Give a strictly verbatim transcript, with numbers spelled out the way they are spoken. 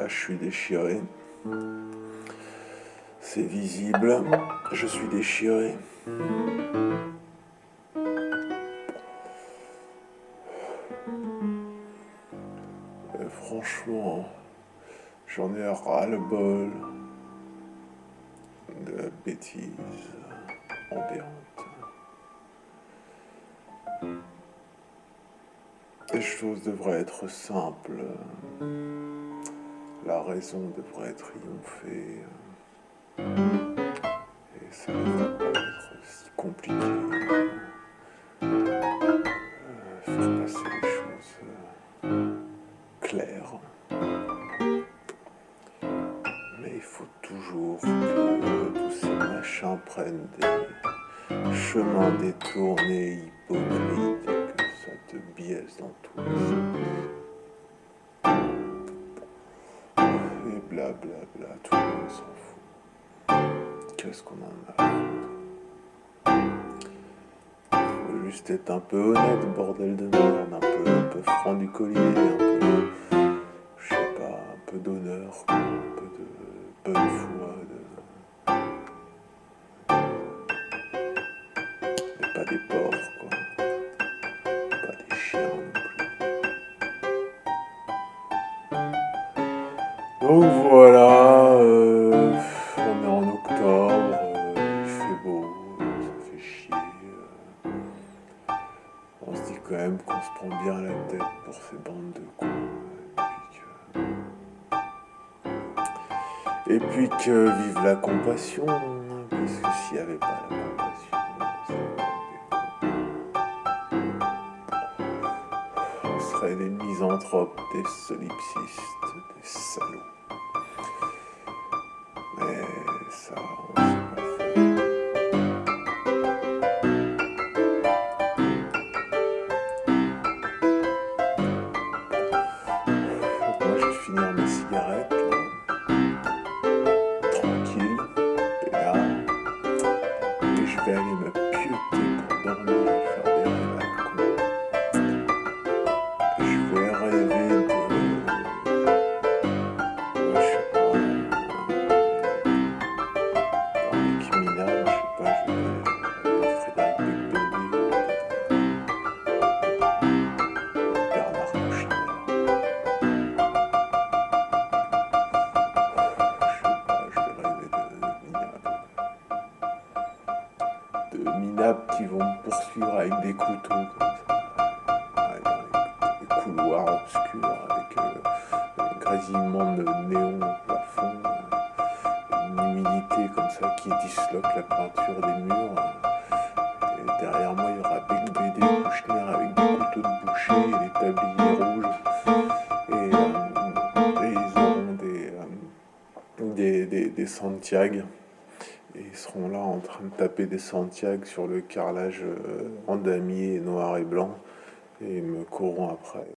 je suis déchiré. C'est visible. Je suis déchiré. Et franchement, j'en ai ras-le-bol de la bêtise ambiante. Les choses devraient être simples. La raison devrait triompher. Et ça ne devrait pas être si compliqué. Euh, faire passer les choses euh, claires. Mais il faut toujours que tous ces machins prennent des chemins détournés, hypocrites, et que ça te biaise dans tous les sens. Et blablabla, bla bla, tout le monde s'en fout. Qu'est-ce qu'on en a à foutre? Faut juste être un peu honnête, bordel de merde, un peu, un peu franc du collier, un peu, je sais pas, un peu d'honneur, un peu de bonne foi, de... mais pas des porcs, quoi. Pas des chiens non plus. Donc voilà, euh, on est en octobre, euh, il fait beau, euh, ça fait chier. Euh, on se dit quand même qu'on se prend bien la tête pour ces bandes de cons. Et puis que vive la compassion, hein, parce que s'il n'y avait pas la compassion, on serait des misanthropes, des solipsistes, des salauds. Mais ça, on ne sait pas faire. Donc moi, je vais finir mes cigarettes, là, tranquille, et là, et je vais aller me pieuter pour dormir, faire des rêves à con. Je vais rêver de... Ouais, je sais pas... Nicki Minaj, je sais pas, je vais rêver de Frédéric Becbédé, Bernard Kouchner. De minables qui vont me poursuivre avec des couteaux comme ça, ouais, dans les, les couloirs obscurs avec euh, un grésillement de néon au plafond, euh, une humidité comme ça qui disloque la peinture des murs. Et derrière moi, il y aura Becbédé, Kouchner avec des couteaux de boucher et des tabliers rouges. Et, euh, et ils auront des, euh, des, des, des Santiago. Et ils seront là en train de taper des Santiago sur le carrelage euh, en damier noir et blanc et ils me courront après.